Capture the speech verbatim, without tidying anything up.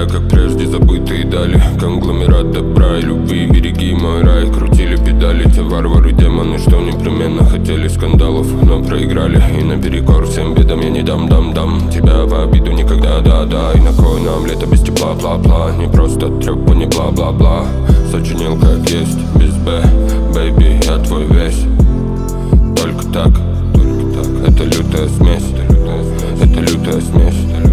теряя, как прежде забытые дали. Конгломерат добра и любви, береги мой рай. Крутили педали те варвары, демоны, что непременно хотели скандалов, но проиграли. И наперекор всем бедам я не дам, дам, дам тебя в обиду никогда, да-да. И на кой нам лето без тепла, бла-бла. Не просто трёпа, не бла-бла-бла. Сочинил как есть, без Б, бэйби, я твой весь. Только так, только так. Это лютая смесь, это лютая смесь.